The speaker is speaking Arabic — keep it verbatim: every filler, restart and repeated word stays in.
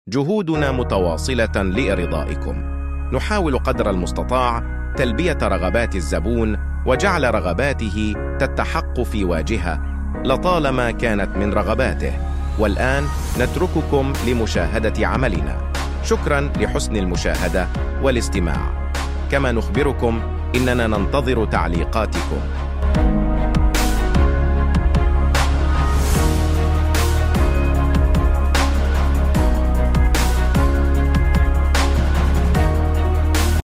جهودنا متواصلة لإرضائكم. نحاول قدر المستطاع تلبية رغبات الزبون وجعل رغباته تتحقق في واجهة لطالما كانت من رغباته. والآن نترككم لمشاهدة عملنا. شكراً لحسن المشاهدة والاستماع. كما نخبركم إننا ننتظر تعليقاتكم.